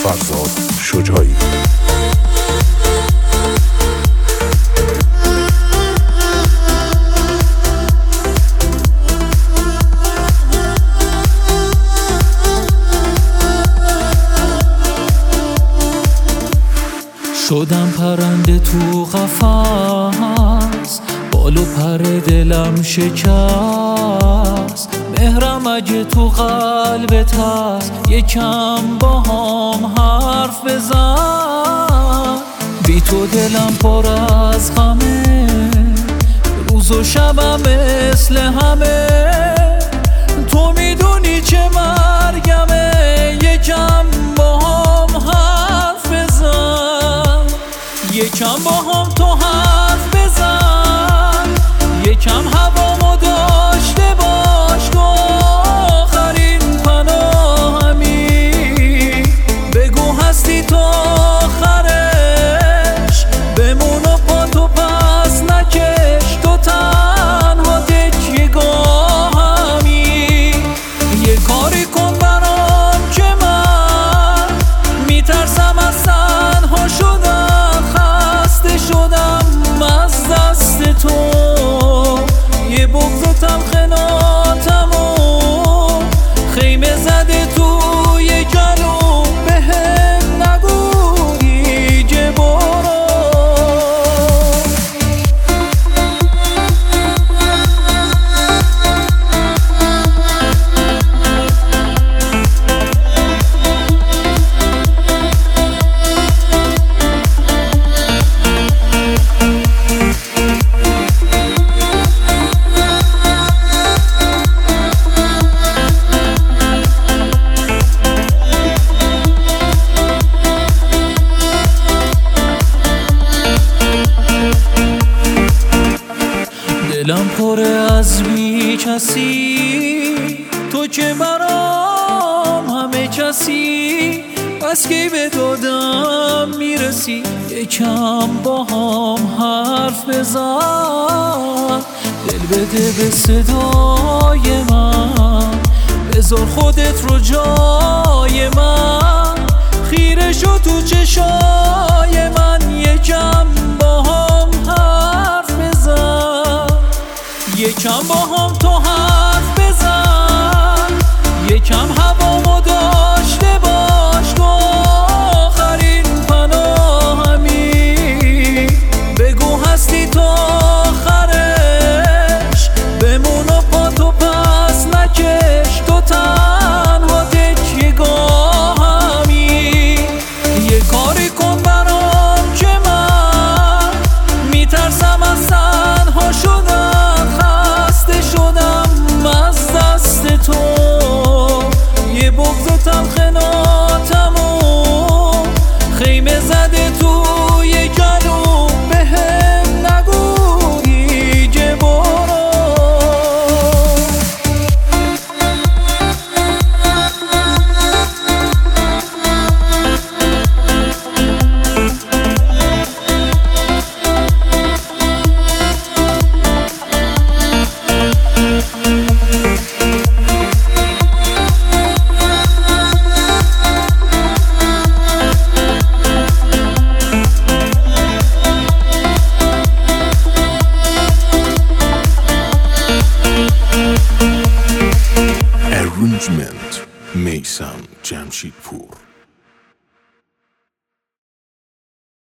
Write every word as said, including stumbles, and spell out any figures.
فرزاد شجاعی. شدم پرنده تو قفس، بال و پر دلم شکست. مهرم اگه تو قلبت هست یکم با هم حرف بزن. بی تو دلم پر از غمه، روز و شبم مثل همه. تو میدونی چه مرگمه، یکم با هم حرف بزن. یکم با هم تو حرف بزن، یکم هوامو داشته باش. تو آخرین پناهمی، بگو هستی تو آخرش. بمون و پا تو پس نکش، تو تنها تکیه‌گاهمی. یه کاری کن برام که من میترسم از تنها شدم. خسته شدم از دست تو، یه بغض و تلخ ناتمو خیمه زده توی گلو. بهم نگو دیگه برو. دلم پره از بی کسی، تو که برام همه کسی. بس کی به دادم میرسی، یکم با هم حرف بزن. دل بده به صدای من، بذار خودت رو جای من. خیره شو تو چشای من، یکم با هم حرف بزن. یکم با هم تو حرف بزن، یکم هوامو داشته باش. تو آخرین پناهمی، بگو هستی تو آخرش. بمون و پا تو پس نکش، تو تنها تکیه‌گاهمی. یه کاری کن برام که من میترسم از تنها شدم. خسته شدم از دست تو، یه بغض و تلخ ناتمو خیمه زده توی گلو. بهم نگو دیگه برو. Arrangement میثم جمشیدپور.